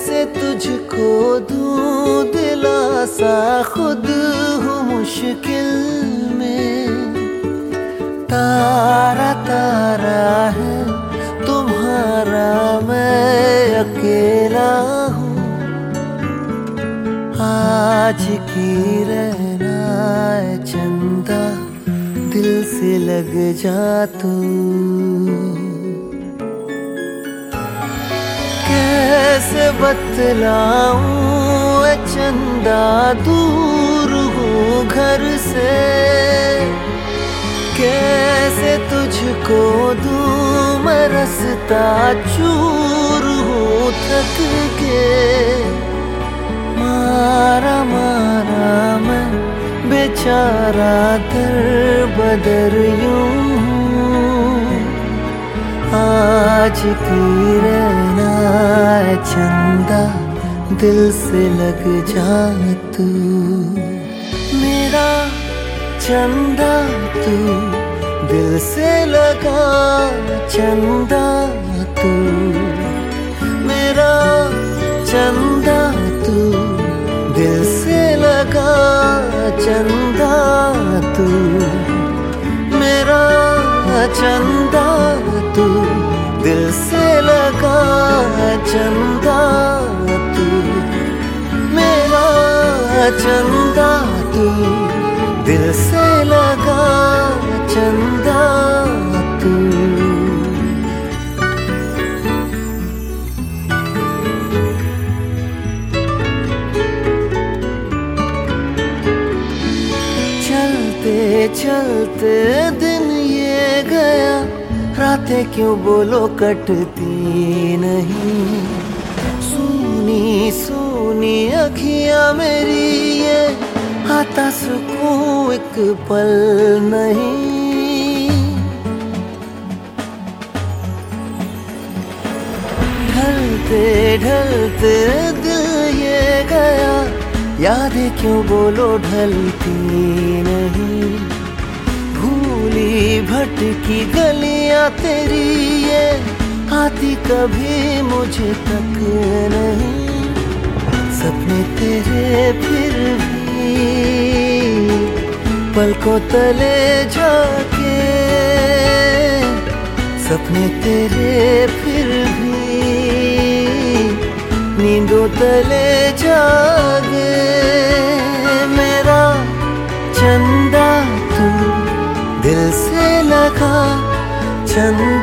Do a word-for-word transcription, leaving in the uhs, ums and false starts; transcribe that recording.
कैसे तुझको दूं दिलासा, खुद हूँ मुश्किल में। तारा तारा है तुम्हारा, मैं अकेला हूँ। आज की रहना है चंदा, दिल से लग जा तू। कैसे बतलाऊं ए चंदा, दूर हूँ घर से। कैसे तुझको दूं मैं रास्ता, चूर हूँ थक के। मारा मारा मैं बेचारा, दर बदर यूं हूँ। आज की रहना है चंदा, दिल से लग जा तू। मेरा चंदा तू, दिल से लगा चंदा तू। मेरा चंदा तू, दिल से लगा चंदा तू। मेरा चंदा तू, दिल से लगा चंदा तू। मेरा चंदा तू, दिल से लगा चंदा तू। चलते चलते दिन ये गया, रातें क्यों बोलो कटती नहीं। सूनी सूनी अखियां मेरी ये, आता सुकून एक पल नहीं। ढलते ढलते दिल ये गया, यादें क्यों बोलो ढलती नहीं। भूली भटकी गलियां तेरी ये, आती कभी मुझे तक नहीं। सपने तेरे फिर भी पलकों तले जाके, सपने तेरे फिर भी नींदों तले जागे। मेरा चंदा तू, दिल से लगा चंदा